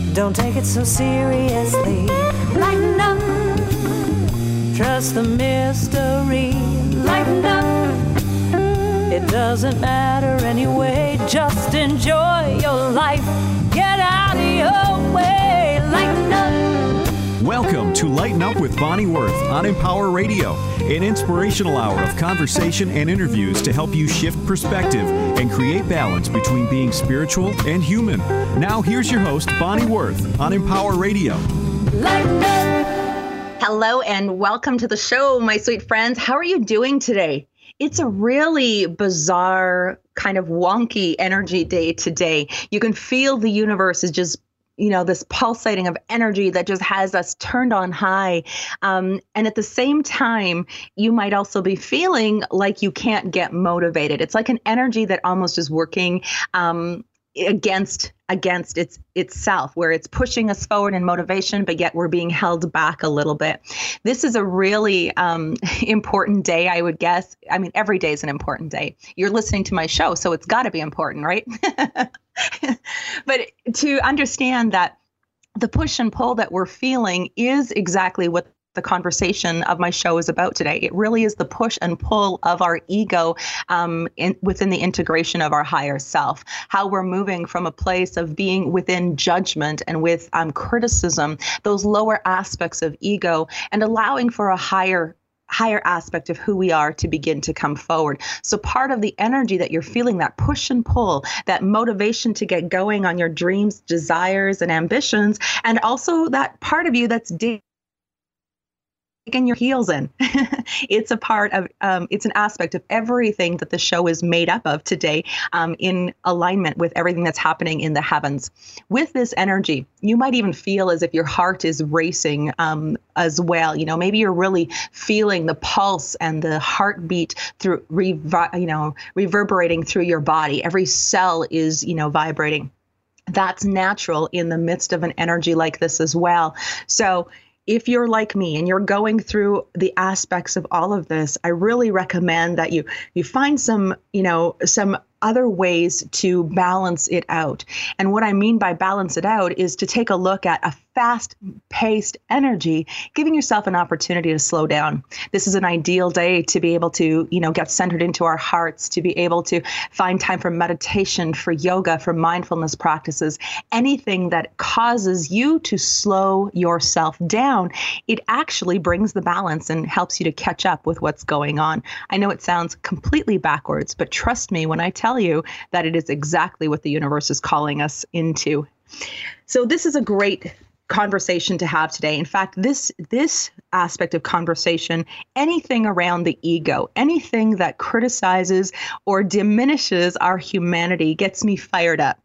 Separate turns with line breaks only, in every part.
Don't take it so seriously. Lighten up. Trust the mystery. Lighten up. It doesn't matter anyway. Just enjoy your life. Get out of your way. Lighten up.
Welcome to Lighten Up with Bonnie Worth on Empower Radio, an inspirational hour of conversation and interviews to help you shift perspective and create balance between being spiritual and human. Now, here's your host, Bonnie Worth, on Empower Radio.
Lighten up.
Hello and welcome to the show, my sweet friends. How are you doing today? It's a really bizarre, kind of wonky energy day today. You can feel the universe is just this pulsating of energy that just has us turned on high. And at the same time, you might also be feeling like you can't get motivated. It's like an energy that almost is working against itself, where it's pushing us forward in motivation, but yet we're being held back a little bit. This is a really important day, I would guess. I mean, every day is an important day. You're listening to my show, so it's got to be important, right? But to understand that the push and pull that we're feeling is exactly what the conversation of my show is about today. It really is the push and pull of our ego within the integration of our higher self, how we're moving from a place of being within judgment and with criticism, those lower aspects of ego, and allowing for a higher aspect of who we are to begin to come forward. So part of the energy that you're feeling, that push and pull, that motivation to get going on your dreams, desires, and ambitions, and also that part of you that's digging your heels in. It's a part of, it's an aspect of everything that the show is made up of today, in alignment with everything that's happening in the heavens. With this energy, you might even feel as if your heart is racing as well. Maybe you're really feeling the pulse and the heartbeat through, reverberating through your body. Every cell is, vibrating. That's natural in the midst of an energy like this as well. So if you're like me and you're going through the aspects of all of this, I really recommend that you find some other ways to balance it out. And what I mean by balance it out is to take a look at a fast-paced energy, giving yourself an opportunity to slow down. This is an ideal day to be able to, get centered into our hearts, to be able to find time for meditation, for yoga, for mindfulness practices, anything that causes you to slow yourself down. It actually brings the balance and helps you to catch up with what's going on. I know it sounds completely backwards, but trust me when I tell you that it is exactly what the universe is calling us into. So this is a great conversation to have today. In fact, this aspect of conversation, anything around the ego, anything that criticizes or diminishes our humanity gets me fired up.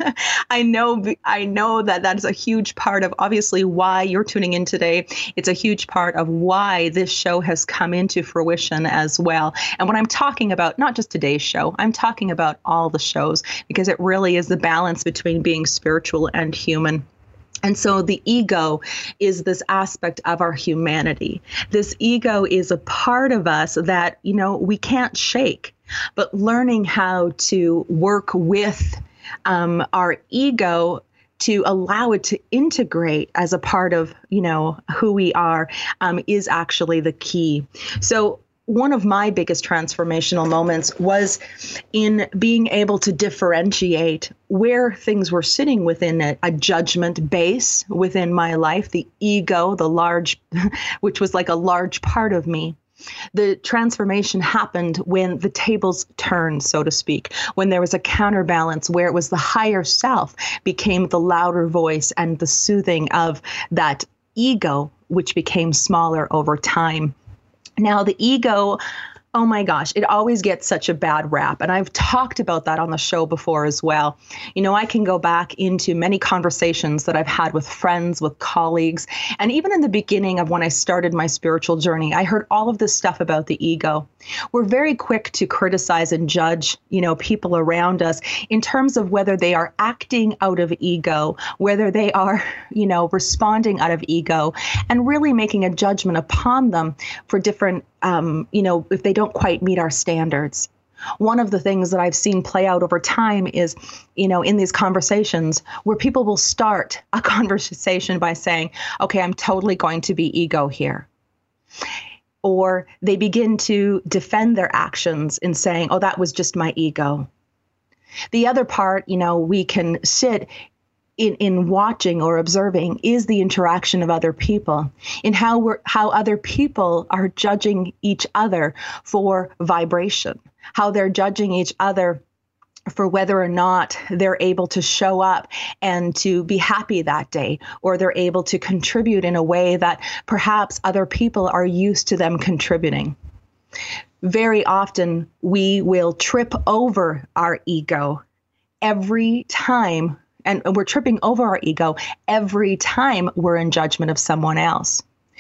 I know that is a huge part of obviously why you're tuning in today. It's a huge part of why this show has come into fruition as well. And when I'm talking about not just today's show, I'm talking about all the shows, because it really is the balance between being spiritual and human. And so the ego is this aspect of our humanity. This ego is a part of us that, we can't shake, but learning how to work with our ego to allow it to integrate as a part of, who we are, is actually the key. So one of my biggest transformational moments was in being able to differentiate where things were sitting within a judgment base within my life, the ego, the large, which was like a large part of me. The transformation happened when the tables turned, so to speak, when there was a counterbalance where it was the higher self became the louder voice and the soothing of that ego, which became smaller over time. Now, the ego, oh my gosh, it always gets such a bad rap. And I've talked about that on the show before as well. I can go back into many conversations that I've had with friends, with colleagues. And even in the beginning of when I started my spiritual journey, I heard all of this stuff about the ego. We're very quick to criticize and judge, people around us in terms of whether they are acting out of ego, whether they are, responding out of ego, and really making a judgment upon them for different, if they don't quite meet our standards. One of the things that I've seen play out over time is, in these conversations where people will start a conversation by saying, okay, I'm totally going to be ego here. Or they begin to defend their actions in saying, oh, that was just my ego. The other part, we can sit in watching or observing is the interaction of other people, in how other people are judging each other for vibration, how they're judging each other for whether or not they're able to show up and to be happy that day, or they're able to contribute in a way that perhaps other people are used to them contributing. Very often we will trip over our ego every time, and we're tripping over our ego every time we're in judgment of someone else.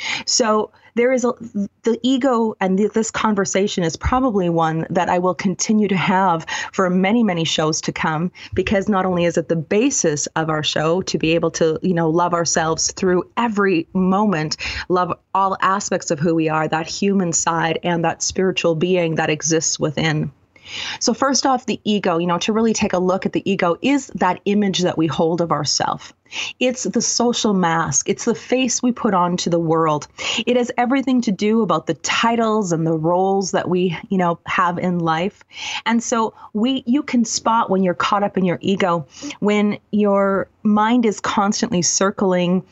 So there is the ego, and this conversation is probably one that I will continue to have for many, many shows to come, because not only is it the basis of our show to be able to, love ourselves through every moment, love all aspects of who we are, that human side and that spiritual being that exists within. So first off, the ego, to really take a look at the ego, is that image that we hold of ourselves. It's the social mask. It's the face we put on to the world. It has everything to do about the titles and the roles that we, have in life. And so you can spot when you're caught up in your ego, when your mind is constantly circling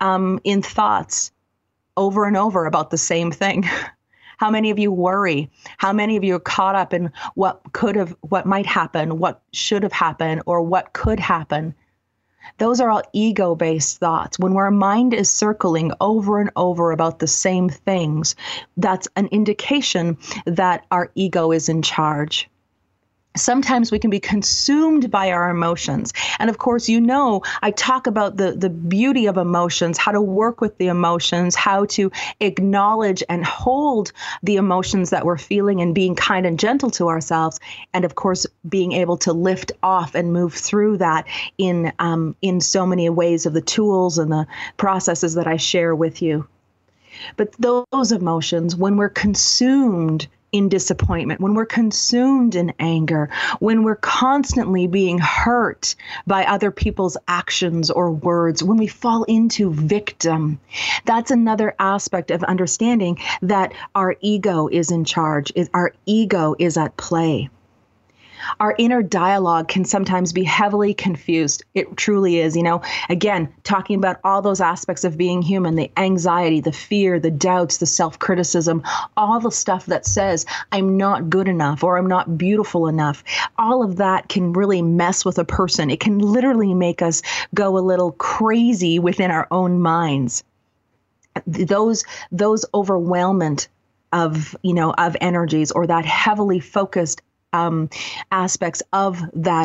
in thoughts over and over about the same thing. How many of you worry? How many of you are caught up in what might happen, what should have happened, or what could happen? Those are all ego-based thoughts. When our mind is circling over and over about the same things, that's an indication that our ego is in charge. Sometimes we can be consumed by our emotions. And of course, I talk about the beauty of emotions, how to work with the emotions, how to acknowledge and hold the emotions that we're feeling and being kind and gentle to ourselves. And of course, being able to lift off and move through that in so many ways of the tools and the processes that I share with you. But those emotions, when we're consumed in disappointment, when we're consumed in anger, when we're constantly being hurt by other people's actions or words, when we fall into victim, that's another aspect of understanding that our ego is in charge, our ego is at play. Our inner dialogue can sometimes be heavily confused. It truly is, again, talking about all those aspects of being human, the anxiety, the fear, the doubts, the self-criticism, all the stuff that says I'm not good enough or I'm not beautiful enough. All of that can really mess with a person. It can literally make us go a little crazy within our own minds. Those overwhelmment of energies, or that heavily focused aspects of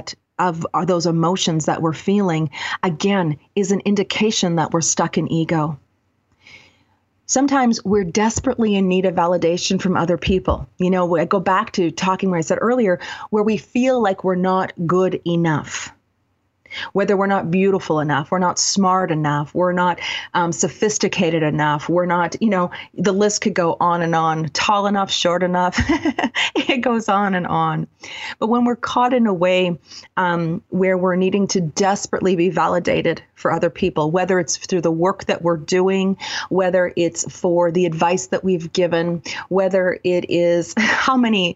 those emotions that we're feeling, again, is an indication that we're stuck in ego. Sometimes we're desperately in need of validation from other people. I go back to talking where I said earlier, where we feel like we're not good enough. Whether we're not beautiful enough, we're not smart enough, we're not sophisticated enough, we're not, the list could go on and on, tall enough, short enough, it goes on and on. But when we're caught in a way where we're needing to desperately be validated for other people, whether it's through the work that we're doing, whether it's for the advice that we've given, whether it is how many,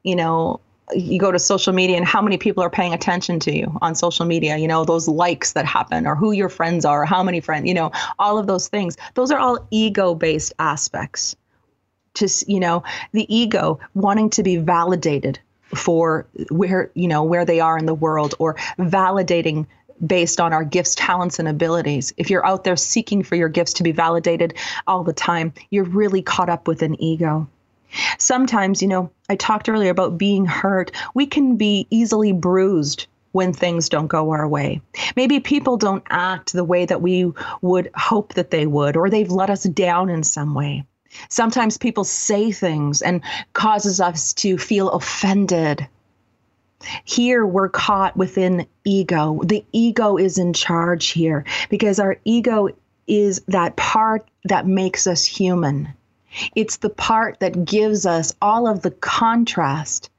you go to social media and how many people are paying attention to you on social media, those likes that happen, or who your friends are, or how many friends, all of those things. Those are all ego-based aspects. Just, the ego wanting to be validated for where they are in the world, or validating based on our gifts, talents, and abilities. If you're out there seeking for your gifts to be validated all the time, you're really caught up with an ego. Sometimes, I talked earlier about being hurt. We can be easily bruised when things don't go our way. Maybe people don't act the way that we would hope that they would, or they've let us down in some way. Sometimes people say things and causes us to feel offended. Here we're caught within ego. The ego is in charge here because our ego is that part that makes us human. It's the part that gives us all of the contrast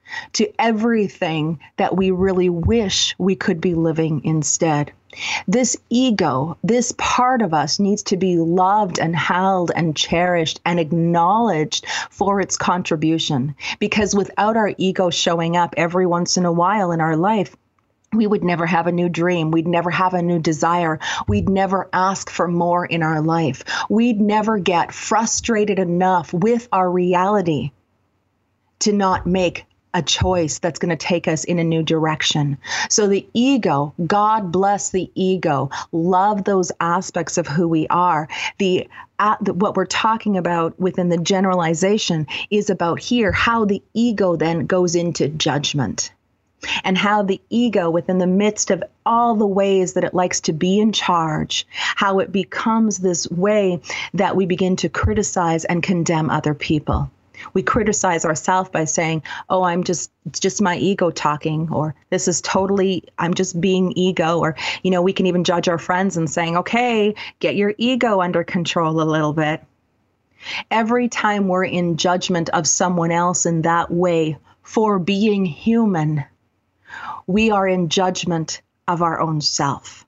to everything that we really wish we could be living instead. This ego, this part of us, needs to be loved and held and cherished and acknowledged for its contribution. Because without our ego showing up every once in a while in our life, we would never have a new dream. We'd never have a new desire. We'd never ask for more in our life. We'd never get frustrated enough with our reality to not make a choice that's going to take us in a new direction. So the ego, God bless the ego, love those aspects of who we are. What we're talking about within the generalization is about here, how the ego then goes into judgment. And how the ego, within the midst of all the ways that it likes to be in charge, how it becomes this way that we begin to criticize and condemn other people. We criticize ourselves by saying, oh, it's just my ego talking, or this is totally, I'm just being ego. Or, we can even judge our friends and saying, okay, get your ego under control a little bit. Every time we're in judgment of someone else in that way for being human, we are in judgment of our own self.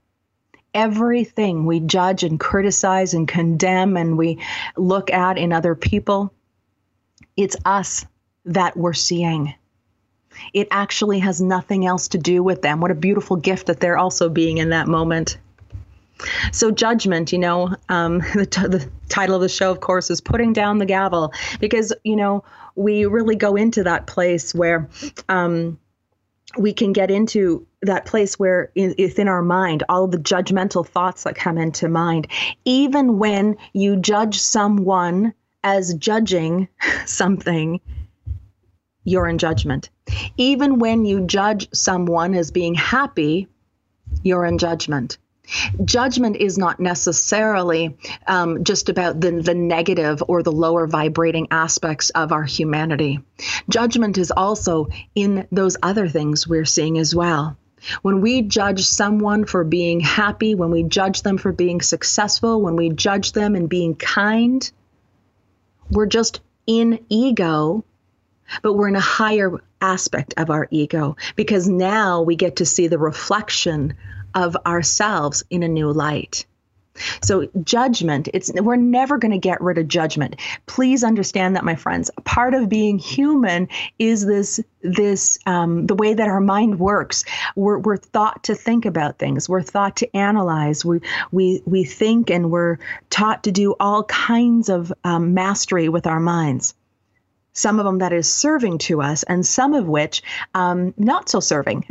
Everything we judge and criticize and condemn and we look at in other people, it's us that we're seeing. It actually has nothing else to do with them. What a beautiful gift that they're also being in that moment. So judgment, the title of the show, of course, is Putting Down the Gavel, because, we really go into that place where we can get into that place where within our mind, all the judgmental thoughts that come into mind, even when you judge someone as judging something, you're in judgment. Even when you judge someone as being happy, you're in judgment. Judgment is not necessarily just about the negative or the lower vibrating aspects of our humanity. Judgment is also in those other things we're seeing as well. When we judge someone for being happy, when we judge them for being successful, when we judge them and being kind, we're just in ego, but we're in a higher aspect of our ego, because now we get to see the reflection of ourselves in a new light. So judgment, we're never going to get rid of judgment. Please understand that, my friends. Part of being human is the way that our mind works. We're thought to think about things. We're thought to analyze. We think, and we're taught to do all kinds of mastery with our minds. Some of them that is serving to us, and some of which not so serving.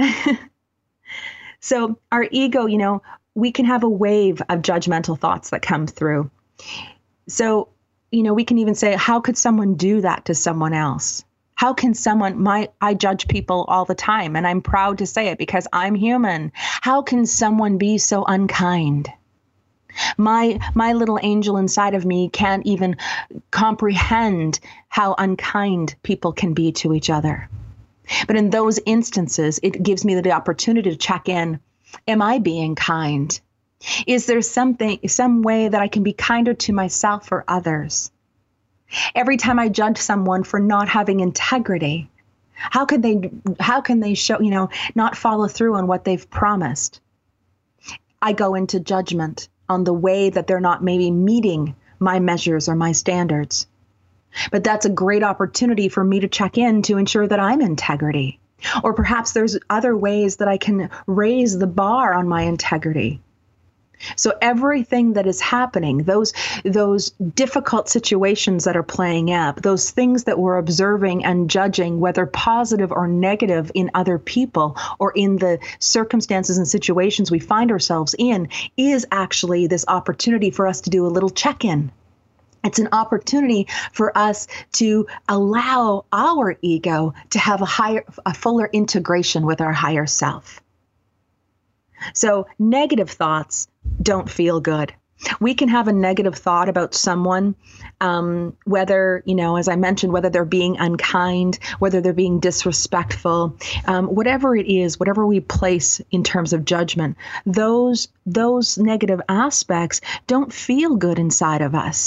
So our ego, we can have a wave of judgmental thoughts that come through. So, we can even say, how could someone do that to someone else? How can I judge people all the time, and I'm proud to say it because I'm human. How can someone be so unkind? My little angel inside of me can't even comprehend how unkind people can be to each other. But in those instances, it gives me the opportunity to check in. Am I being kind? Is there some way that I can be kinder to myself or others? Every time I judge someone for not having integrity, how can they show, not follow through on what they've promised? I go into judgment on the way that they're not maybe meeting my measures or my standards. But that's a great opportunity for me to check in to ensure that I'm integrity. Or perhaps there's other ways that I can raise the bar on my integrity. So everything that is happening, those difficult situations that are playing out, those things that we're observing and judging, whether positive or negative in other people or in the circumstances and situations we find ourselves in, is actually this opportunity for us to do a little check-in. It's an opportunity for us to allow our ego to have a fuller integration with our higher self. So negative thoughts don't feel good. We can have a negative thought about someone, whether, as I mentioned, whether they're being unkind, whether they're being disrespectful, whatever it is, whatever we place in terms of judgment, those negative aspects don't feel good inside of us.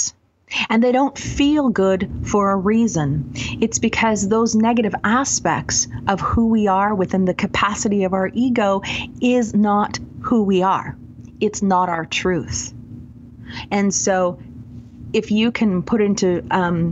And they don't feel good for a reason. It's because those negative aspects of who we are within the capacity of our ego is not who we are. It's not our truth. And so if you can put into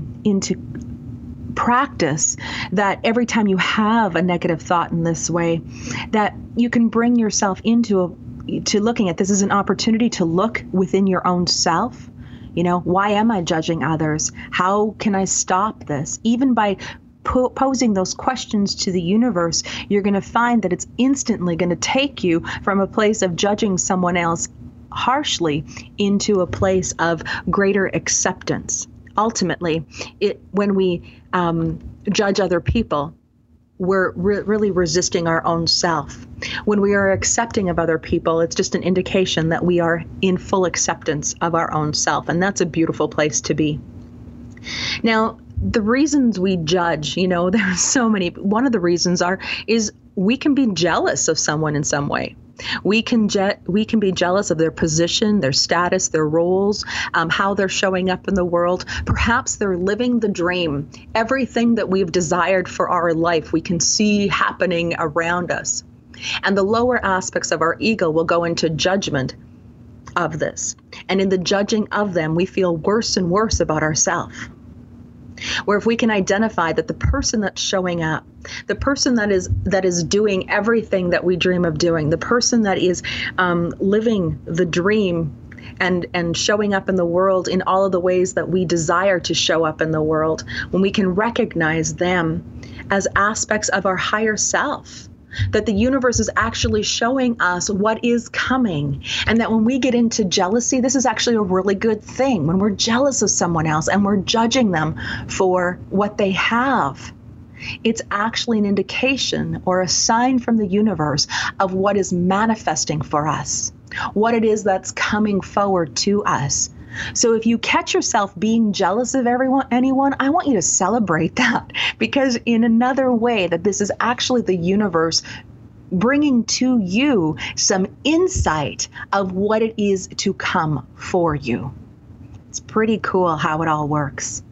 practice that every time you have a negative thought in this way, that you can bring yourself to looking at this as an opportunity to look within your own self. Why am I judging others? How can I stop this? Even by posing those questions to the universe, you're going to find that it's instantly going to take you from a place of judging someone else harshly into a place of greater acceptance. Ultimately, when we judge other people, we're really resisting our own self. When we are accepting of other people, it's just an indication that we are in full acceptance of our own self. And that's a beautiful place to be. Now, the reasons we judge, there's so many. One of the reasons is we can be jealous of someone in some way. We can be jealous of their position, their status, their roles, how they're showing up in the world. Perhaps they're living the dream. Everything that we've desired for our life, we can see happening around us. And the lower aspects of our ego will go into judgment of this. And in the judging of them, we feel worse and worse about ourselves. Where if we can identify that the person that's showing up, the person that is doing everything that we dream of doing, the person that is living the dream and showing up in the world in all of the ways that we desire to show up in the world, when we can recognize them as aspects of our higher self, that the universe is actually showing us what is coming. And that when we get into jealousy, this is actually a really good thing. When we're jealous of someone else and we're judging them for what they have, it's actually an indication or a sign from the universe of what is manifesting for us, what it is that's coming forward to us. So if you catch yourself being jealous of anyone, I want you to celebrate that, because in another way that this is actually the universe bringing to you some insight of what it is to come for you. It's pretty cool how it all works.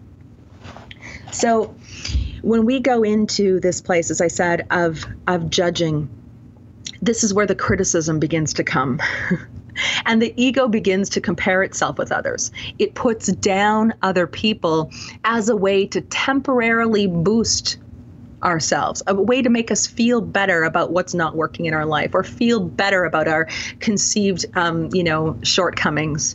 So when we go into this place, as I said, of judging, this is where the criticism begins to come. And the ego begins to compare itself with others. It puts down other people as a way to temporarily boost ourselves, a way to make us feel better about what's not working in our life, or feel better about our conceived, shortcomings.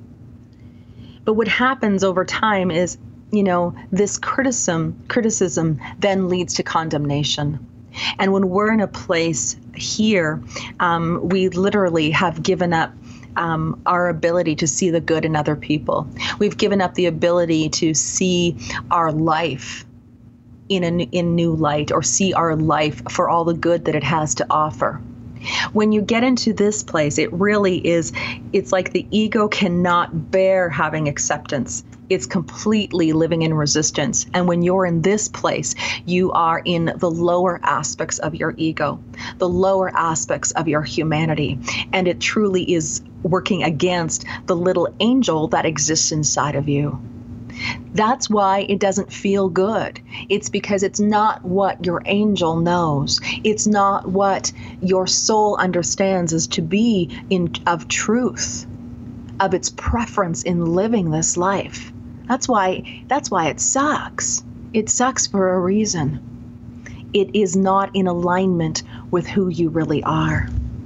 But what happens over time is, this criticism then leads to condemnation. And when we're in a place here, we literally have given up our ability to see the good in other people. We've given up the ability to see our life in new light, or see our life for all the good that it has to offer. When you get into this place, it really is, it's like the ego cannot bear having acceptance. It's completely living in resistance. And when you're in this place, you are in the lower aspects of your ego, the lower aspects of your humanity. And it truly is working against the little angel that exists inside of you. That's why it doesn't feel good. It's because it's not what your angel knows. It's not what your soul understands as to be of truth, of its preference in living this life. That's why it sucks. It sucks for a reason. It is not in alignment with who you really are.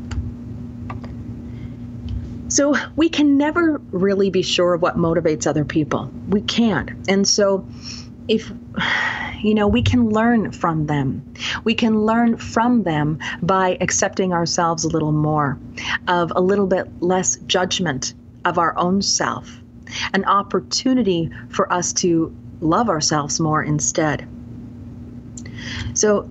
So we can never really be sure of what motivates other people. We can't. And so if, we can learn from them. We can learn from them by accepting ourselves a little more, of a little bit less judgment of our own self, an opportunity for us to love ourselves more instead. So,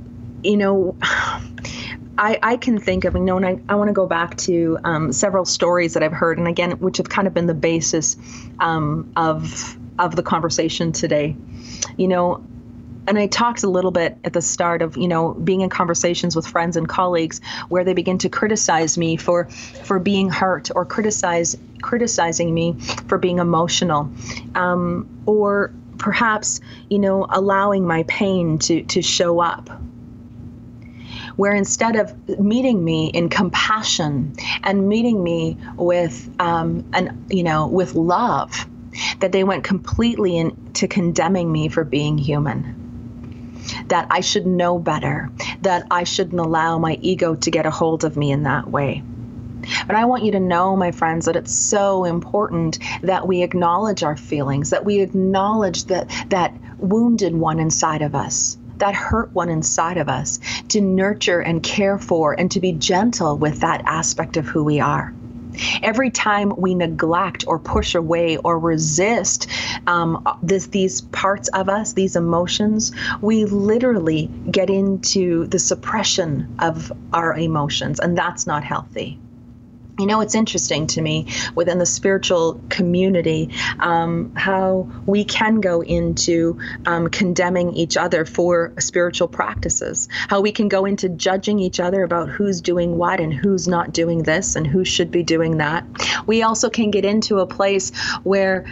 I can think of, and I want to go back to several stories that I've heard, and again, which have kind of been the basis of the conversation today. And I talked a little bit at the start of, being in conversations with friends and colleagues where they begin to criticize me for being hurt, or criticizing me for being emotional, or perhaps, allowing my pain to show up. Where instead of meeting me in compassion and meeting me with, with love, that they went completely into condemning me for being human. That I should know better, that I shouldn't allow my ego to get a hold of me in that way. But I want you to know, my friends, that it's so important that we acknowledge our feelings, that we acknowledge that wounded one inside of us, that hurt one inside of us, to nurture and care for and to be gentle with that aspect of who we are. Every time we neglect or push away or resist these parts of us, these emotions, we literally get into the suppression of our emotions, and that's not healthy. It's interesting to me within the spiritual community, how we can go into condemning each other for spiritual practices, how we can go into judging each other about who's doing what and who's not doing this and who should be doing that. We also can get into a place where,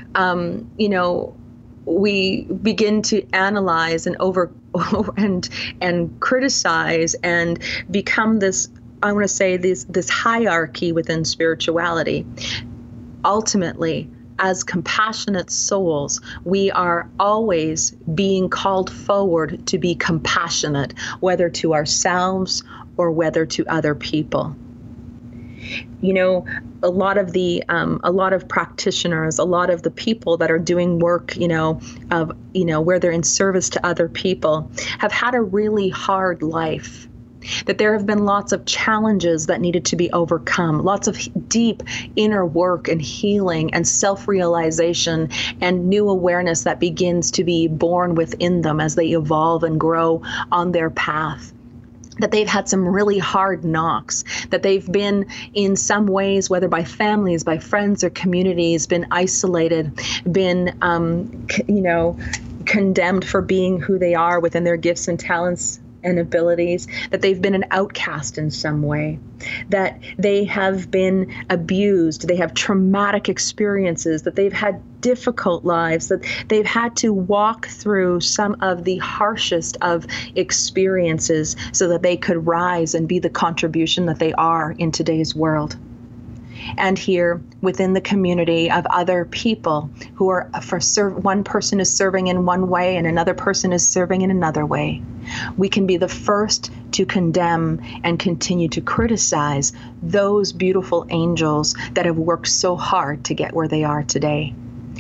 we begin to analyze and and criticize and become this, I want to say, this hierarchy within spirituality. Ultimately, as compassionate souls, we are always being called forward to be compassionate, whether to ourselves or whether to other people. A lot of practitioners, a lot of the people that are doing work, where they're in service to other people, have had a really hard life. That there have been lots of challenges that needed to be overcome, lots of deep inner work and healing and self-realization and new awareness that begins to be born within them as they evolve and grow on their path. That they've had some really hard knocks, that they've been in some ways, whether by families, by friends or communities, been isolated, been, condemned for being who they are within their gifts and talents and abilities, that they've been an outcast in some way, that they have been abused, they have traumatic experiences, that they've had difficult lives, that they've had to walk through some of the harshest of experiences so that they could rise and be the contribution that they are in today's world. And here within the community of other people who are one person is serving in one way and another person is serving in another way, we can be the first to condemn and continue to criticize those beautiful angels that have worked so hard to get where they are today.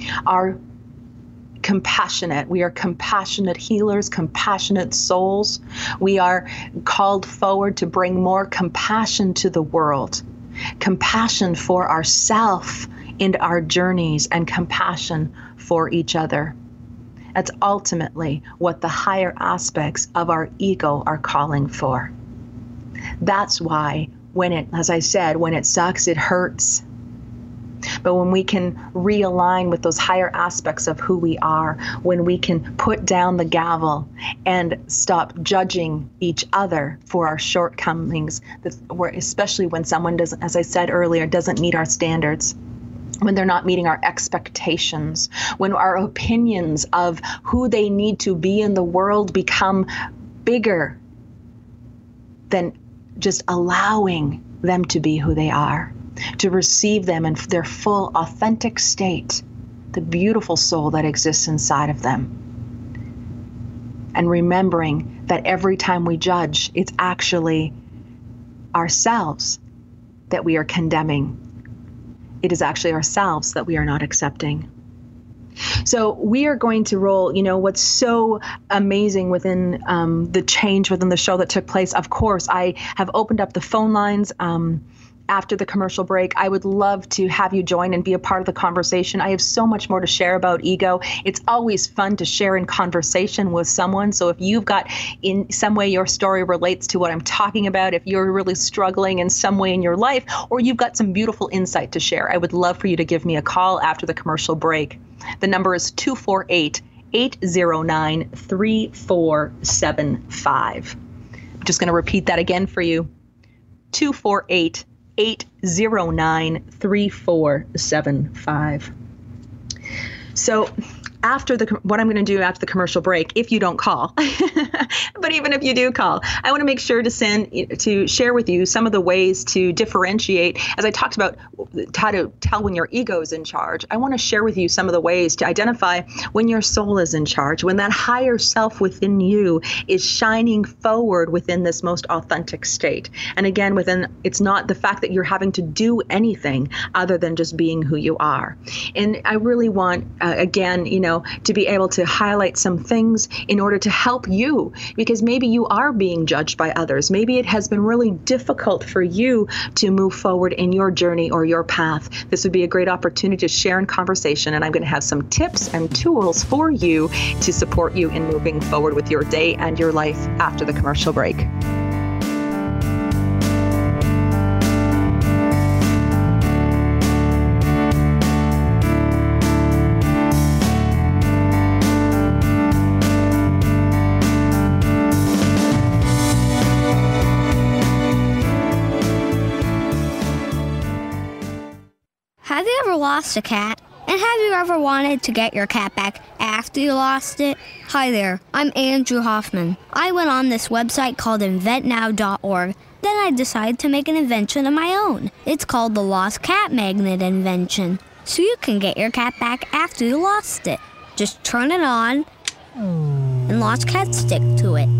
We are compassionate healers, compassionate souls. We are called forward to bring more compassion to the world. Compassion for ourselves in our journeys and compassion for each other. That's ultimately what the higher aspects of our ego are calling for. That's why when it sucks, it hurts. But when we can realign with those higher aspects of who we are, when we can put down the gavel and stop judging each other for our shortcomings, especially when someone doesn't, as I said earlier, doesn't meet our standards, when they're not meeting our expectations, when our opinions of who they need to be in the world become bigger than just allowing them to be who they are, to receive them in their full, authentic state, the beautiful soul that exists inside of them. And remembering that every time we judge, it's actually ourselves that we are condemning. It is actually ourselves that we are not accepting. So we are going to roll, what's so amazing within the change within the show that took place. Of course, I have opened up the phone lines after the commercial break. I would love to have you join and be a part of the conversation. I have so much more to share about ego. It's always fun to share in conversation with someone. So if you've got in some way your story relates to what I'm talking about, if you're really struggling in some way in your life, or you've got some beautiful insight to share, I would love for you to give me a call after the commercial break. The number is 248 248-809-3475. I'm just going to repeat that again for you. 248-809-3475. So what I'm going to do after the commercial break, if you don't call, but even if you do call, I want to make sure to share with you some of the ways to differentiate. As I talked about how to tell when your ego is in charge, I want to share with you some of the ways to identify when your soul is in charge, when that higher self within you is shining forward within this most authentic state. And again, it's not the fact that you're having to do anything other than just being who you are. And I really want, again, to be able to highlight some things in order to help you, because maybe you are being judged by others. Maybe it has been really difficult for you to move forward in your journey or your path. This would be a great opportunity to share in conversation, and I'm going to have some tips and tools for you to support you in moving forward with your day and your life after the commercial break.
Have you ever lost a cat? And have you ever wanted to get your cat back after you lost it? Hi there, I'm Andrew Hoffman. I went on this website called inventnow.org. Then I decided to make an invention of my own. It's called the Lost Cat Magnet invention. So you can get your cat back after you lost it. Just turn it on, and lost cats stick to it.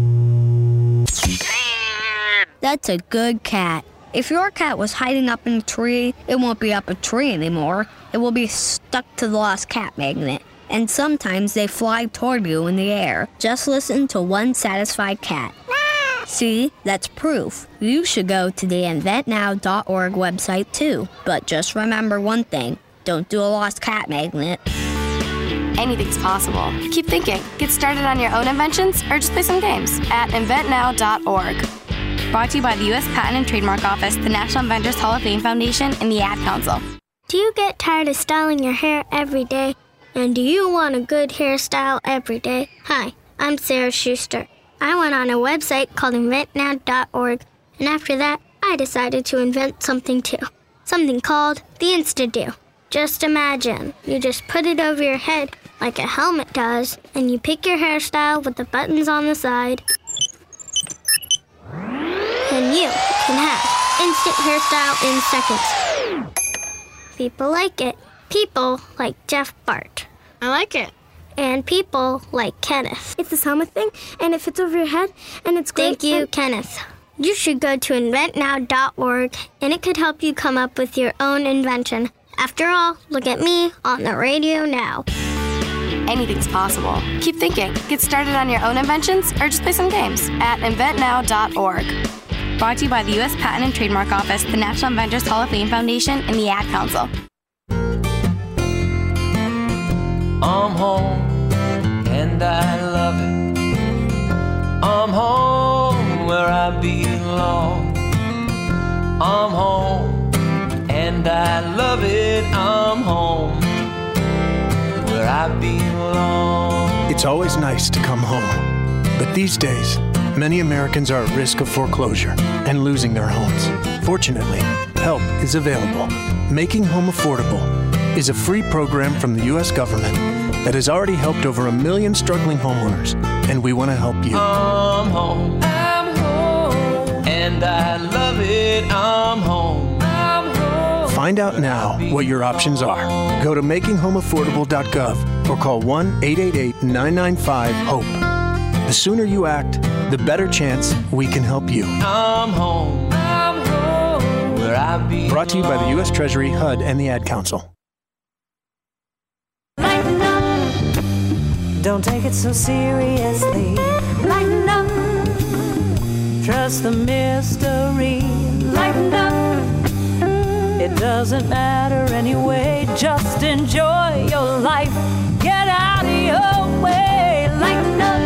That's a good cat. If your cat was hiding up in a tree, it won't be up a tree anymore. It will be stuck to the Lost Cat Magnet. And sometimes they fly toward you in the air. Just listen to one satisfied cat. See, that's proof. You should go to the inventnow.org website too. But just remember one thing. Don't do a Lost Cat Magnet.
Anything's possible. Keep thinking. Get started on your own inventions or just play some games at inventnow.org. Brought to you by the U.S. Patent and Trademark Office, the National Inventors Hall of Fame Foundation, and the Ad Council.
Do you get tired of styling your hair every day? And do you want a good hairstyle every day? Hi, I'm Sarah Schuster. I went on a website called inventnow.org, and after that, I decided to invent something too. Something called the Insta-Do. Just imagine, you just put it over your head like a helmet does, and you pick your hairstyle with the buttons on the side. And you can have instant hairstyle in seconds. People like it. People like Jeff Bart.
I like it.
And people like Kenneth.
It's a helmet thing, and it fits over your head, and it's great.
Thank you, Kenneth. You should go to inventnow.org, and it could help you come up with your own invention. After all, look at me on the radio now.
Anything's possible. Keep thinking. Get started on your own inventions or just play some games at inventnow.org. Brought to you by the U.S. Patent and Trademark Office, the National Inventors Hall of Fame Foundation, and the Ad Council.
I'm home, and I love it. I'm home where I belong. I'm home, and I love it. I'm home where I belong.
It's always nice to come home, but these days, many Americans are at risk of foreclosure and losing their homes. Fortunately, help is available. Making Home Affordable is a free program from the U.S. government that has already helped over 1 million struggling homeowners, and we want to help you.
I'm home, and I love it. I'm home.
Find out now what your options are. Go to makinghomeaffordable.gov or call 1-888-995-HOPE. The sooner you act, the better chance we can help you.
I'm home, where I belong.
Brought to you by the U.S. Treasury, HUD, and the Ad Council.
Lighten up. Don't take it so seriously. Lighten up. Trust the mystery. Lighten up. It doesn't matter anyway. Just enjoy your life. Get out of your way. Lighten up.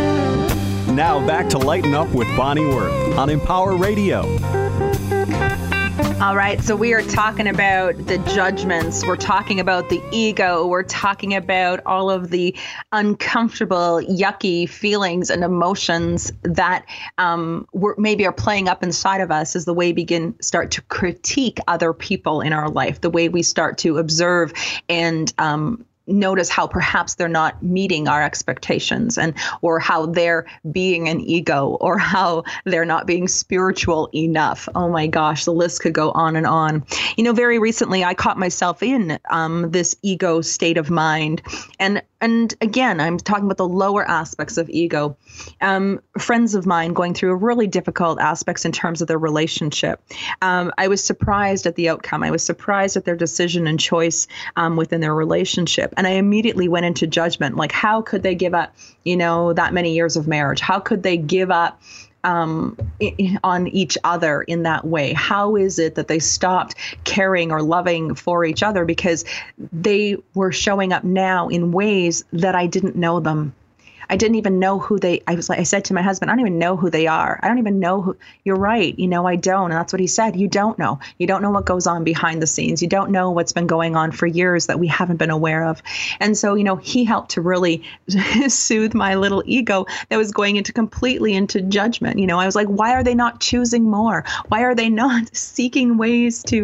Now back to Lighten Up with Bonnie Worth on Empower Radio.
All right, so we are talking about the judgments. We're talking about the ego. We're talking about all of the uncomfortable, yucky feelings and emotions that maybe are playing up inside of us as the way we start to critique other people in our life, the way we start to observe and notice how perhaps they're not meeting our expectations, or how they're being an ego, or how they're not being spiritual enough. Oh my gosh, the list could go on and on. Very recently I caught myself in this ego state of mind. And again, I'm talking about the lower aspects of ego. Friends of mine going through really difficult aspects in terms of their relationship. I was surprised at the outcome. I was surprised at their decision and choice within their relationship. And I immediately went into judgment, like how could they give up, that many years of marriage? How could they give up on each other in that way? How is it that they stopped caring or loving for each other because they were showing up now in ways that I didn't know them? I didn't even know who I said to my husband, I don't even know who they are. I don't even know who. You're right. I don't. And that's what he said. You don't know. You don't know what goes on behind the scenes. You don't know what's been going on for years that we haven't been aware of. And so, he helped to really soothe my little ego that was going completely into judgment. I was like, why are they not choosing more? Why are they not seeking ways to,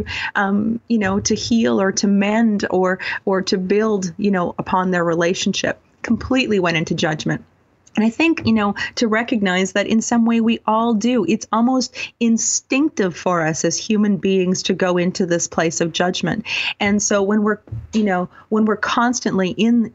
to heal or to mend or to build, upon their relationship? Completely went into judgment. And I think, to recognize that in some way we all do. It's almost instinctive for us as human beings to go into this place of judgment. And so when we're constantly in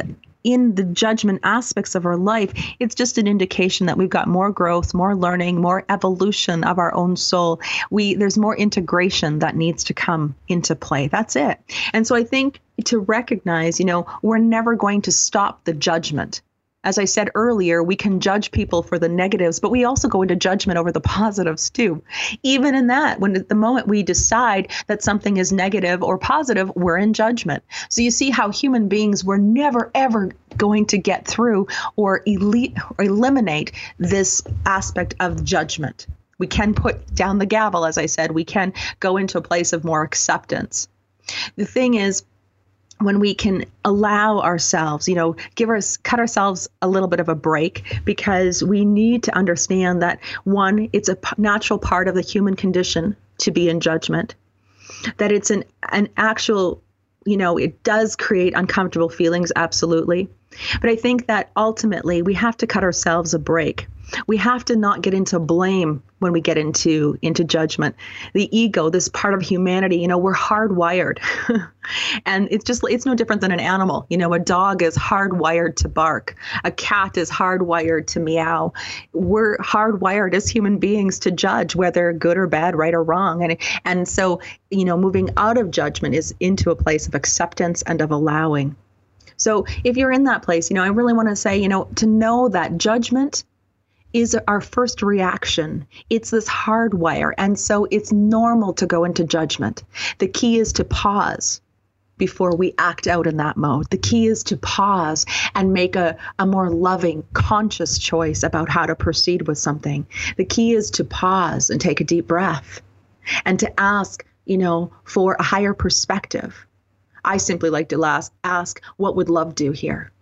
the judgment aspects of our life, it's just an indication that we've got more growth, more learning, more evolution of our own soul. There's more integration that needs to come into play. That's it. And so I think to recognize, we're never going to stop the judgment. As I said earlier, we can judge people for the negatives, but we also go into judgment over the positives too. Even in that, when at the moment we decide that something is negative or positive, we're in judgment. So you see how human beings were never, ever going to get through or eliminate this aspect of judgment. We can put down the gavel, as I said. We can go into a place of more acceptance. The thing is, when we can allow ourselves, cut ourselves a little bit of a break, because we need to understand that, one, it's a natural part of the human condition to be in judgment, that it's an actual, it does create uncomfortable feelings, absolutely. But I think that ultimately we have to cut ourselves a break. We have to not get into blame when we get into judgment. The ego, this part of humanity, we're hardwired. And it's no different than an animal. A dog is hardwired to bark. A cat is hardwired to meow. We're hardwired as human beings to judge whether good or bad, right or wrong. And so, moving out of judgment is into a place of acceptance and of allowing. So if you're in that place, I really want to say, to know that judgment is our first reaction. It's this hardwire. And so it's normal to go into judgment. The key is to pause before we act out in that mode. The key is to pause and make a more loving, conscious choice about how to proceed with something. The key is to pause and take a deep breath and to ask, for a higher perspective. I simply like to ask, what would love do here?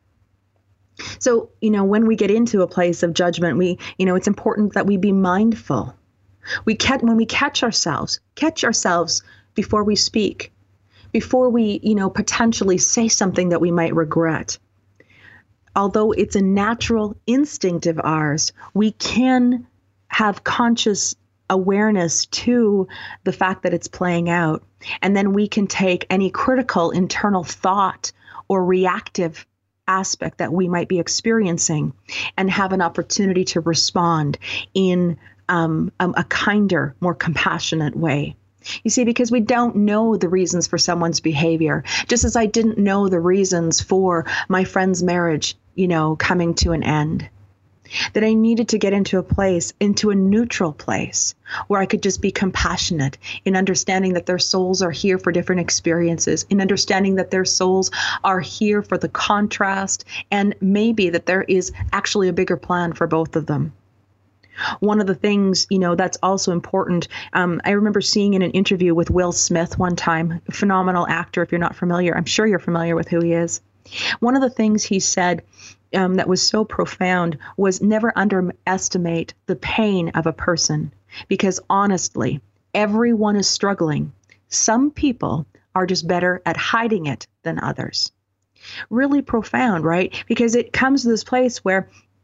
So, when we get into a place of judgment, it's important that we be mindful. When we catch ourselves before we speak, before we, potentially say something that we might regret. Although it's a natural instinct of ours, we can have conscious awareness to the fact that it's playing out. And then we can take any critical internal thought or reactive aspect that we might be experiencing and have an opportunity to respond in a kinder, more compassionate way. You see, because we don't know the reasons for someone's behavior, just as I didn't know the reasons for my friend's marriage, coming to an end. That I needed to get into a neutral place where I could just be compassionate in understanding that their souls are here for different experiences, in understanding that their souls are here for the contrast, and maybe that there is actually a bigger plan for both of them. One of the things, that's also important, I remember seeing in an interview with Will Smith one time, a phenomenal actor. If you're not familiar, I'm sure you're familiar with who he is. One of the things he said that was so profound was never underestimate the pain of a person, because honestly, everyone is struggling. Some people are just better at hiding it than others. Really profound, right? Because it comes to this place where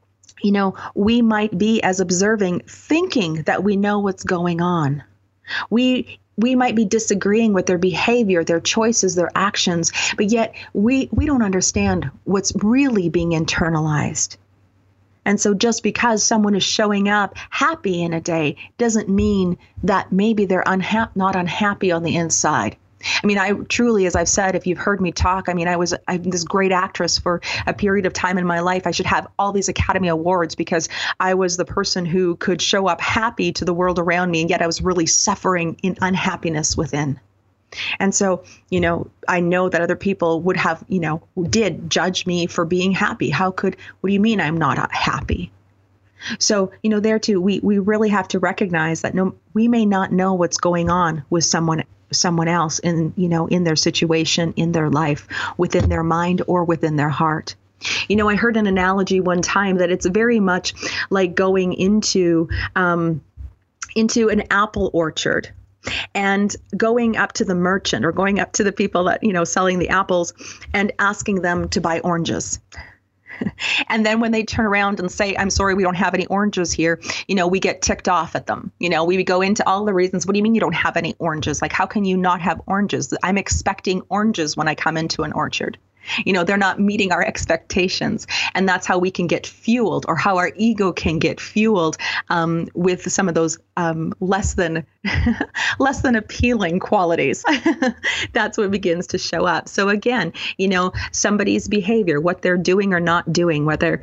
we might be as observing, thinking that we know what's going on. We might be disagreeing with their behavior, their choices, their actions, but yet we don't understand what's really being internalized. And so just because someone is showing up happy in a day doesn't mean that maybe they're not unhappy on the inside. I mean, I truly, as I've said, if you've heard me talk, I'm this great actress for a period of time in my life. I should have all these Academy Awards because I was the person who could show up happy to the world around me, and yet I was really suffering in unhappiness within. And so, I know that other people would have, did judge me for being happy. What do you mean I'm not happy? So, there too, we really have to recognize that we may not know what's going on with someone else in their situation, in their life, within their mind or within their heart. I heard an analogy one time that it's very much like going into an apple orchard and going up to the merchant or going up to the people that, selling the apples and asking them to buy oranges. And then when they turn around and say, I'm sorry, we don't have any oranges here, we get ticked off at them. We go into all the reasons. What do you mean you don't have any oranges? Like, how can you not have oranges? I'm expecting oranges when I come into an orchard. They're not meeting our expectations. And that's how we can get fueled, or how our ego can get fueled with some of those less than appealing qualities. That's what begins to show up. So again, somebody's behavior, what they're doing or not doing, whether,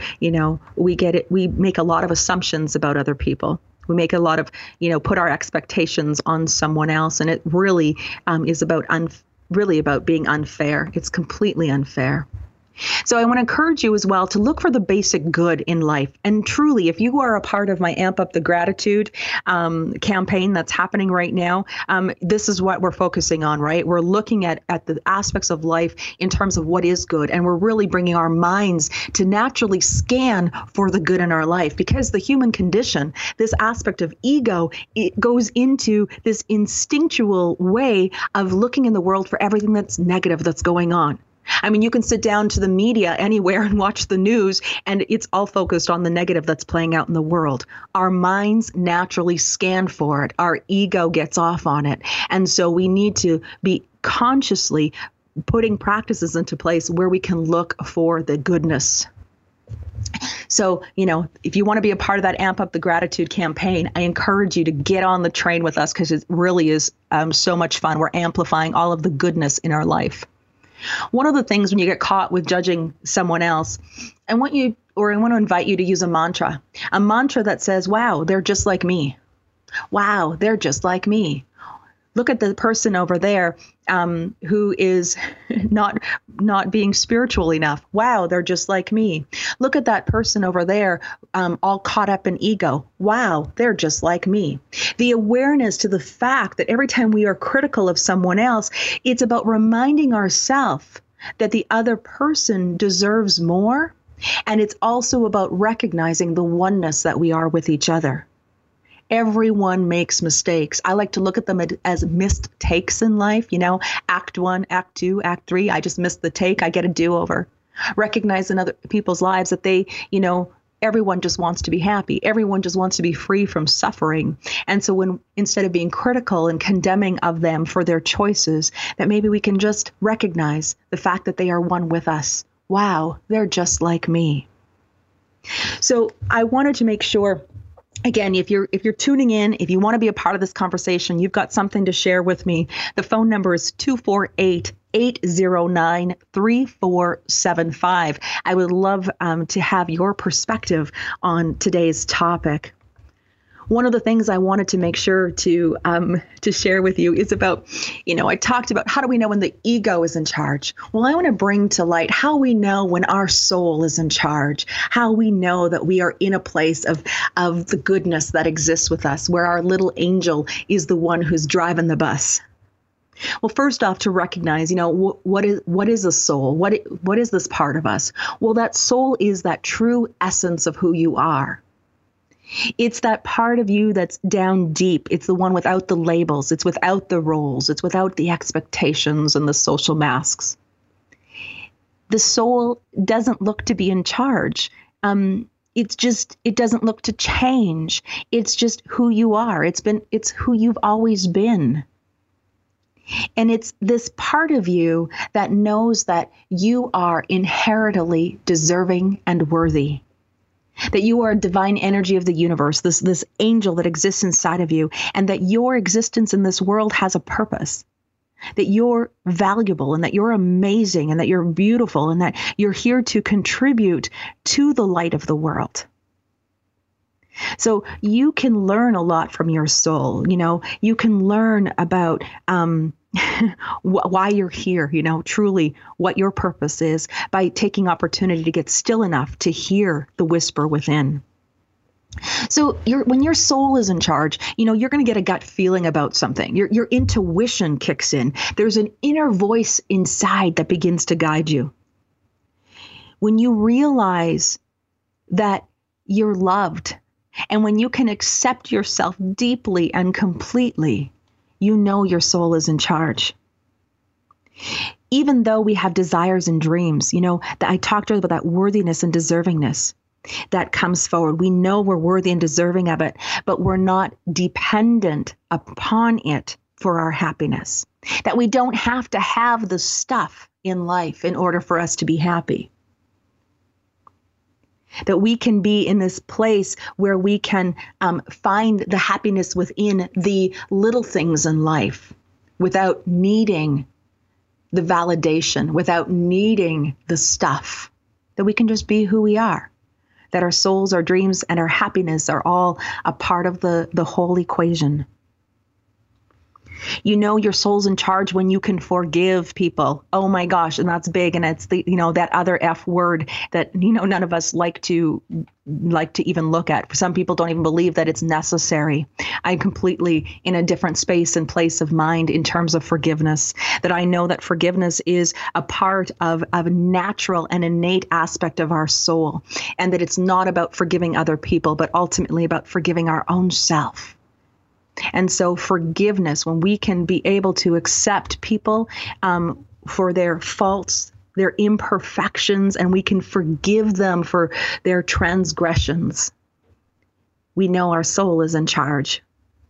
we make a lot of assumptions about other people. We make a lot of, put our expectations on someone else. And it really is about being unfair. It's completely unfair. So I want to encourage you as well to look for the basic good in life. And truly, if you are a part of my Amp Up the Gratitude campaign that's happening right now, this is what we're focusing on, right? We're looking at the aspects of life in terms of what is good. And we're really bringing our minds to naturally scan for the good in our life, because the human condition, this aspect of ego, it goes into this instinctual way of looking in the world for everything that's negative that's going on. I mean, you can sit down to the media anywhere and watch the news, and it's all focused on the negative that's playing out in the world. Our minds naturally scan for it. Our ego gets off on it. And so we need to be consciously putting practices into place where we can look for the goodness. So, if you want to be a part of that Amp Up the Gratitude campaign, I encourage you to get on the train with us, because it really is so much fun. We're amplifying all of the goodness in our life. One of the things when you get caught with judging someone else, I want to invite you to use a mantra that says, wow, they're just like me. Wow, they're just like me. Look at the person over there who is not being spiritual enough. Wow, they're just like me. Look at that person over there all caught up in ego. Wow, they're just like me. The awareness to the fact that every time we are critical of someone else, it's about reminding ourselves that the other person deserves more. And it's also about recognizing the oneness that we are with each other. Everyone makes mistakes. I like to look at them as missed takes in life. Act 1, Act 2, Act 3. I just missed the take. I get a do-over. Recognize in other people's lives that they, everyone just wants to be happy. Everyone just wants to be free from suffering. And so instead of being critical and condemning of them for their choices, that maybe we can just recognize the fact that they are one with us. Wow, they're just like me. So I wanted to make sure, again, if you're tuning in, if you want to be a part of this conversation, you've got something to share with me. The phone number is 248-809-3475. I would love to have your perspective on today's topic. one of the things I wanted to make sure to share with you is about, I talked about how do we know when the ego is in charge? Well, I want to bring to light how we know when our soul is in charge, how we know that we are in a place of the goodness that exists with us, where our little angel is the one who's driving the bus. Well, first off, to recognize, what is a soul? What is this part of us? Well, that soul is that true essence of who you are. It's that part of you that's down deep. It's the one without the labels. It's without the roles. It's without the expectations and the social masks. The soul doesn't look to be in charge. It doesn't look to change. It's just who you are. It's who you've always been. And it's this part of you that knows that you are inherently deserving and worthy. That you are a divine energy of the universe, this angel that exists inside of you, and that your existence in this world has a purpose. That you're valuable and that you're amazing and that you're beautiful and that you're here to contribute to the light of the world. So you can learn a lot from your soul. You can learn about why you're here, truly what your purpose is by taking opportunity to get still enough to hear the whisper within. So when your soul is in charge, you're going to get a gut feeling about something. Your intuition kicks in. There's an inner voice inside that begins to guide you. When you realize that you're loved, and when you can accept yourself deeply and completely, your soul is in charge. Even though we have desires and dreams, that I talked about that worthiness and deservingness that comes forward. We know we're worthy and deserving of it, but we're not dependent upon it for our happiness. That we don't have to have the stuff in life in order for us to be happy. That we can be in this place where we can find the happiness within the little things in life without needing the validation, without needing the stuff. That we can just be who we are. That our souls, our dreams, and our happiness are all a part of the whole equation. Your soul's in charge when you can forgive people. Oh my gosh. And that's big. And it's that other F word that, none of us like to even look at. Some people don't even believe that it's necessary. I'm completely in a different space and place of mind in terms of forgiveness, that I know that forgiveness is a part of a natural and innate aspect of our soul. And that it's not about forgiving other people, but ultimately about forgiving our own self. And so forgiveness, when we can be able to accept people for their faults, their imperfections, and we can forgive them for their transgressions, we know our soul is in charge.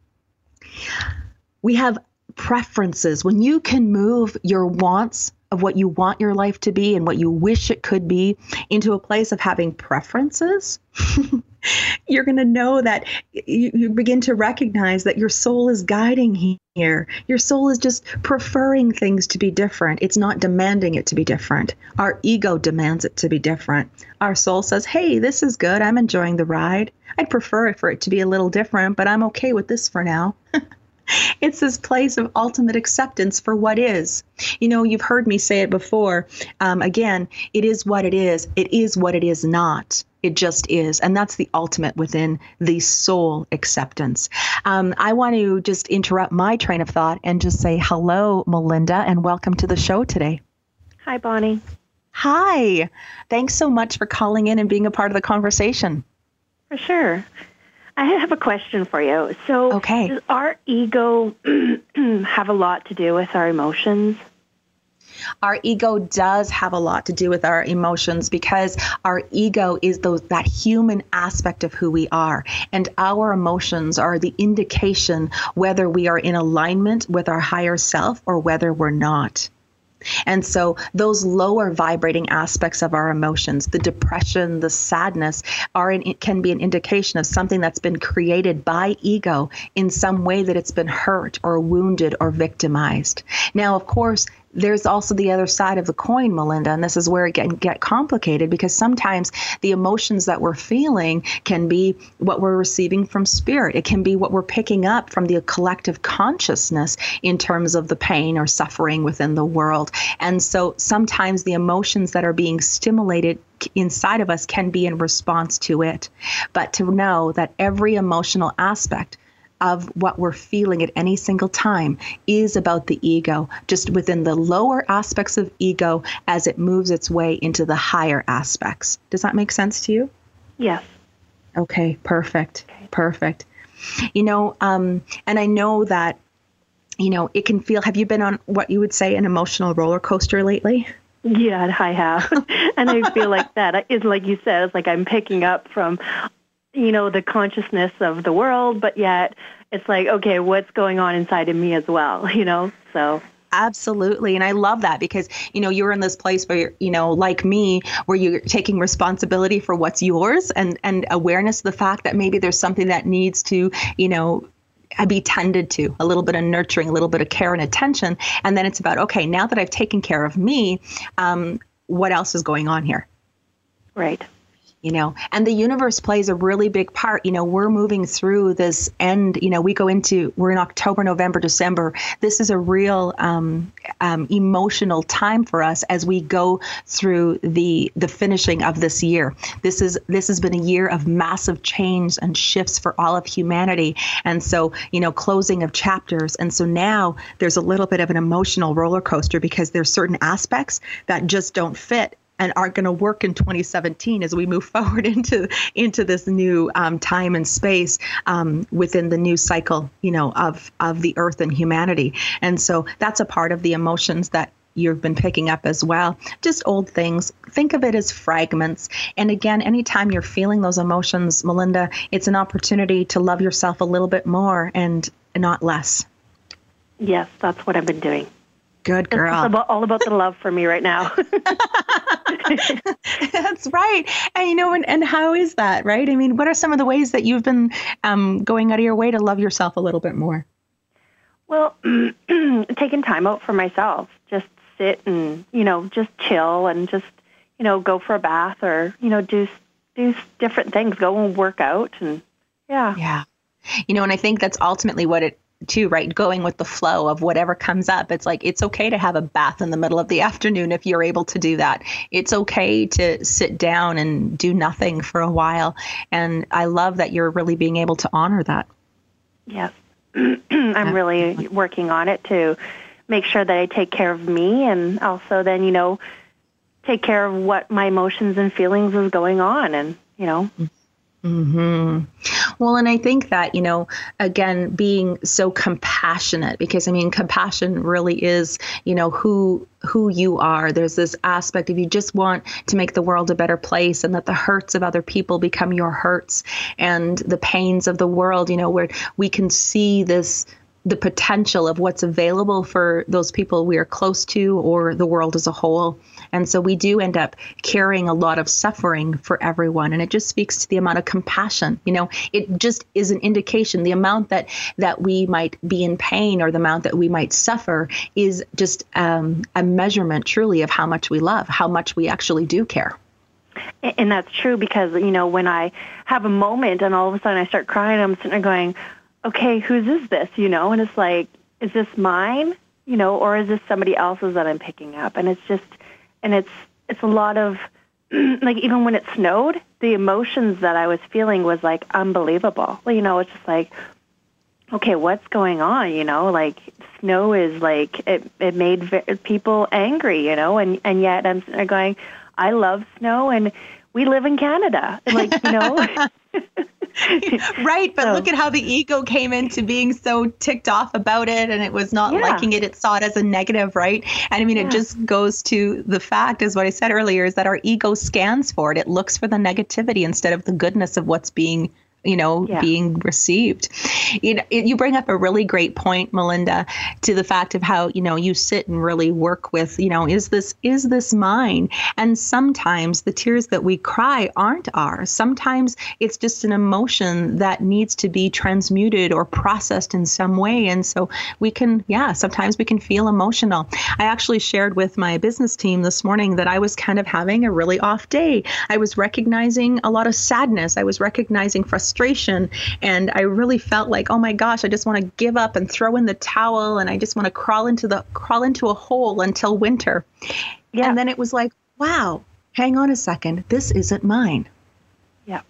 We have preferences. When you can move your wants of what you want your life to be and what you wish it could be into a place of having preferences, you're going to know that you begin to recognize that your soul is guiding here. Your soul is just preferring things to be different. It's not demanding it to be different. Our ego demands it to be different. Our soul says, hey, this is good. I'm enjoying the ride. I'd prefer it for it to be a little different, but I'm okay with this for now. It's this place of ultimate acceptance for what is. You've heard me say it before. Again, it is what it is. It is what it is not. It just is. And that's the ultimate within the soul acceptance. I want to just interrupt my train of thought and just say hello, Melinda, and welcome to the show today.
Hi, Bonnie.
Hi. Thanks so much for calling in and being a part of the conversation.
For sure. I have a question for you. So, Does our ego have a lot to do with our emotions?
Our ego does have a lot to do with our emotions because our ego is that human aspect of who we are. And our emotions are the indication whether we are in alignment with our higher self or whether we're not. And so those lower vibrating aspects of our emotions, the depression, the sadness, can be an indication of something that's been created by ego in some way that it's been hurt or wounded or victimized. Now, of course, there's also the other side of the coin, Melinda, and this is where it can get complicated, because sometimes the emotions that we're feeling can be what we're receiving from spirit. It can be what we're picking up from the collective consciousness in terms of the pain or suffering within the world. And so sometimes the emotions that are being stimulated inside of us can be in response to it. But to know that every emotional aspect of what we're feeling at any single time is about the ego, just within the lower aspects of ego as it moves its way into the higher aspects. Does that make sense to you?
Yes.
Okay, perfect. Okay. Perfect. And I know that, it can feel, have you been on what you would say an emotional roller coaster lately?
Yeah, I have. And I feel like that is, like you said, it's like I'm picking up from the consciousness of the world, but yet it's like, okay, what's going on inside of me as well, so.
Absolutely. And I love that because, you're in this place where, like me, where you're taking responsibility for what's yours and awareness of the fact that maybe there's something that needs to, be tended to, a little bit of nurturing, a little bit of care and attention. And then it's about, okay, now that I've taken care of me, what else is going on here?
Right.
And the universe plays a really big part. We're moving through this end, we're in October, November, December. This is a real emotional time for us as we go through the finishing of this year. This has been a year of massive change and shifts for all of humanity. And so, closing of chapters. And so now there's a little bit of an emotional roller coaster because there's certain aspects that just don't fit and aren't going to work in 2017 as we move forward into this new time and space within the new cycle, of the earth and humanity. And so that's a part of the emotions that you've been picking up as well. Just old things. Think of it as fragments. And again, anytime you're feeling those emotions, Melinda, it's an opportunity to love yourself a little bit more and not less.
Yes, that's what I've been doing.
Good girl.
It's all about the love for me right now.
That's right. And and how is that, right? I mean, what are some of the ways that you've been going out of your way to love yourself a little bit more?
Well, taking time out for myself, just sit and, just chill and just, go for a bath or, do different things, go and work out and yeah.
Yeah. And I think that's ultimately what it too, right? Going with the flow of whatever comes up. It's like, it's okay to have a bath in the middle of the afternoon if you're able to do that. It's okay to sit down and do nothing for a while. And I love that you're really being able to honor that.
Yes. I'm really working on it to make sure that I take care of me and also then, take care of what my emotions and feelings is going on and,
Mm-hmm. Well, and I think that, again, being so compassionate, because compassion really is, who you are. There's this aspect of you just want to make the world a better place and that the hurts of other people become your hurts and the pains of the world, where we can see the potential of what's available for those people we are close to or the world as a whole. And so we do end up carrying a lot of suffering for everyone. And it just speaks to the amount of compassion. It just is an indication. The amount that we might be in pain or the amount that we might suffer is just a measurement truly of how much we love, how much we actually do care.
And that's true because, when I have a moment and all of a sudden I start crying, I'm sitting there going, okay, whose is this, and it's like, is this mine, or is this somebody else's that I'm picking up? And it's just, and it's a lot of, like, even when it snowed, the emotions that I was feeling was, like, unbelievable. It's just like, okay, what's going on, like, snow is, like, it made people angry, and yet I'm going, I love snow, and we live in Canada, like,
Right, but look at how the ego came into being so ticked off about it, and it was not liking it. It saw it as a negative, right? And it just goes to the fact, is what I said earlier, is that our ego scans for it. It looks for the negativity instead of the goodness of what's being being received. You bring up a really great point, Melinda, to the fact of how, you sit and really work with, is this mine? And sometimes the tears that we cry aren't ours. Sometimes it's just an emotion that needs to be transmuted or processed in some way. And so sometimes we can feel emotional. I actually shared with my business team this morning that I was kind of having a really off day. I was recognizing a lot of sadness. I was recognizing frustration. And I really felt like, oh my gosh, I just want to give up and throw in the towel. And I just want to crawl into a hole until winter. Yeah. And then it was like, wow, hang on a second. This isn't mine.
Yeah.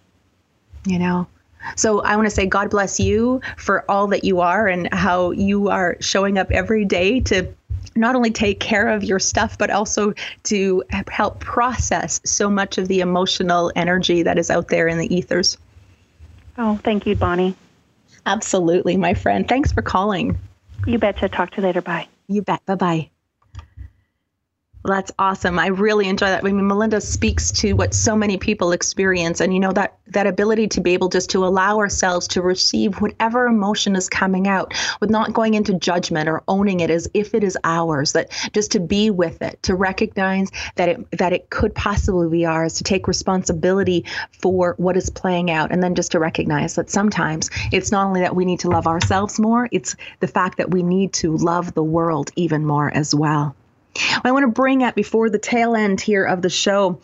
So I want to say God bless you for all that you are and how you are showing up every day to not only take care of your stuff, but also to help process so much of the emotional energy that is out there in the ethers.
Oh, thank you, Bonnie.
Absolutely, my friend. Thanks for calling.
You betcha. Talk to you later. Bye.
You bet. Bye-bye. Well, that's awesome. I really enjoy that. I mean, Melinda speaks to what so many people experience. And, that ability to be able just to allow ourselves to receive whatever emotion is coming out with not going into judgment or owning it as if it is ours, that just to be with it, to recognize that it could possibly be ours, to take responsibility for what is playing out. And then just to recognize that sometimes it's not only that we need to love ourselves more, it's the fact that we need to love the world even more as well. I want to bring up before the tail end here of the show,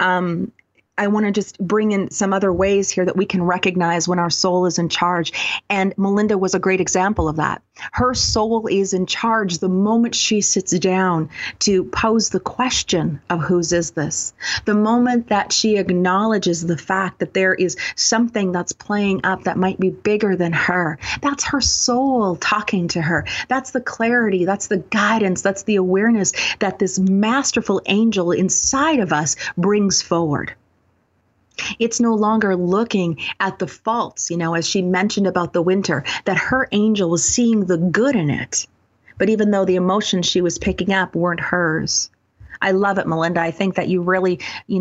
I want to just bring in some other ways here that we can recognize when our soul is in charge. And Melinda was a great example of that. Her soul is in charge the moment she sits down to pose the question of whose is this? The moment that she acknowledges the fact that there is something that's playing up that might be bigger than her. That's her soul talking to her. That's the clarity. That's the guidance. That's the awareness that this masterful angel inside of us brings forward. It's no longer looking at the faults, as she mentioned about the winter, that her angel was seeing the good in it. But even though the emotions she was picking up weren't hers. I love it, Melinda. I think that you really,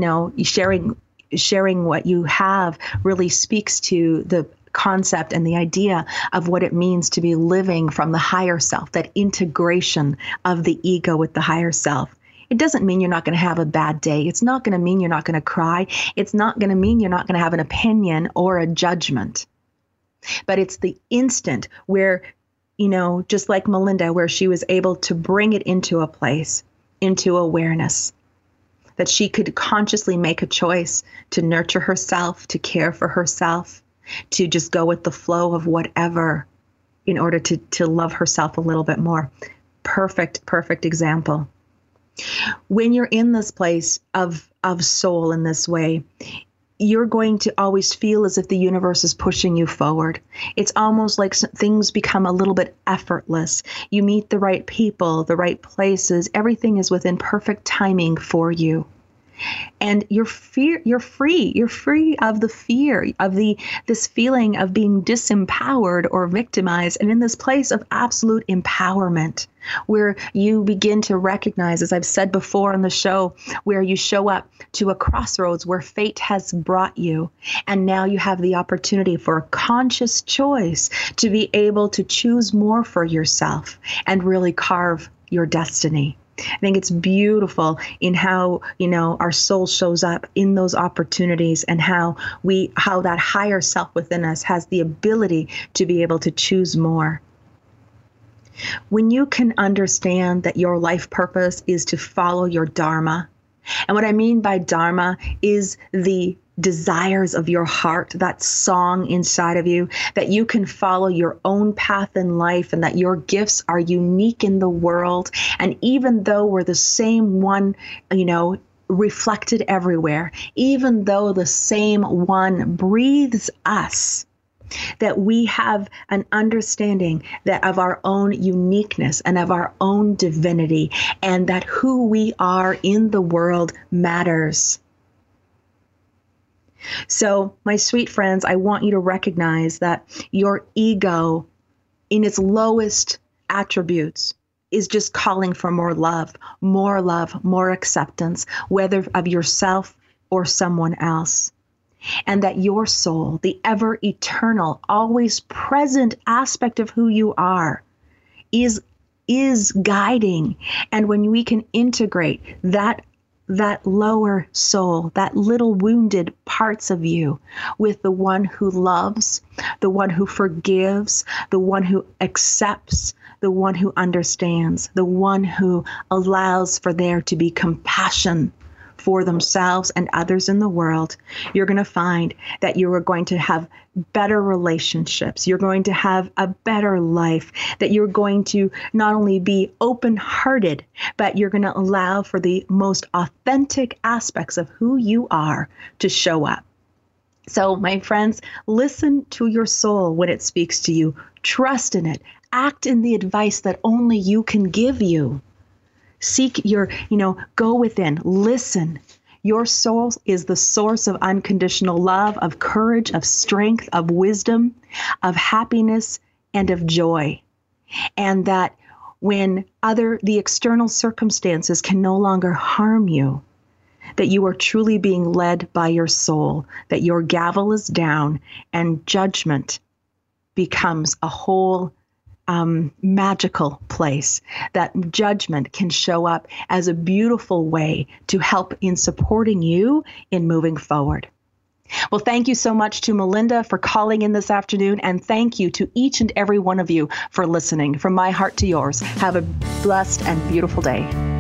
sharing what you have really speaks to the concept and the idea of what it means to be living from the higher self, that integration of the ego with the higher self. It doesn't mean you're not going to have a bad day. It's not going to mean you're not going to cry. It's not going to mean you're not going to have an opinion or a judgment. But it's the instant where, just like Melinda, where she was able to bring it into a place, into awareness, that she could consciously make a choice to nurture herself, to care for herself, to just go with the flow of whatever in order to love herself a little bit more. Perfect example. When you're in this place of soul in this way, you're going to always feel as if the universe is pushing you forward. It's almost like things become a little bit effortless. You meet the right people, the right places. Everything is within perfect timing for you. And you're free. You're free of the fear of this feeling of being disempowered or victimized, and in this place of absolute empowerment, where you begin to recognize, as I've said before on the show, where you show up to a crossroads where fate has brought you, and now you have the opportunity for a conscious choice to be able to choose more for yourself and really carve your destiny. I think it's beautiful in how, our soul shows up in those opportunities, and how that higher self within us has the ability to be able to choose more. When you can understand that your life purpose is to follow your dharma, and what I mean by dharma is the desires of your heart, that song inside of you, that you can follow your own path in life, and that your gifts are unique in the world. And even though we're the same one, reflected everywhere, even though the same one breathes us, that we have an understanding that of our own uniqueness and of our own divinity, and that who we are in the world matters. So, my sweet friends, I want you to recognize that your ego, in its lowest attributes, is just calling for more love, more acceptance, whether of yourself or someone else. and that your soul, the ever eternal, always present aspect of who you are, is guiding. And when we can integrate that lower soul, that little wounded parts of you, with the one who loves, the one who forgives, the one who accepts, the one who understands, the one who allows for there to be compassion for themselves and others in the world, you're going to find that you are going to have better relationships. You're going to have a better life, that you're going to not only be open-hearted, but you're going to allow for the most authentic aspects of who you are to show up. So, my friends, listen to your soul when it speaks to you. Trust in it. Act in the advice that only you can give you. Seek your, go within, listen. Your soul is the source of unconditional love, of courage, of strength, of wisdom, of happiness, and of joy. And that when the external circumstances can no longer harm you, that you are truly being led by your soul, that your gavel is down and judgment becomes a whole magical place, that judgment can show up as a beautiful way to help in supporting you in moving forward. Well, thank you so much to Melinda for calling in this afternoon, and thank you to each and every one of you for listening. From my heart to yours, have a blessed and beautiful day.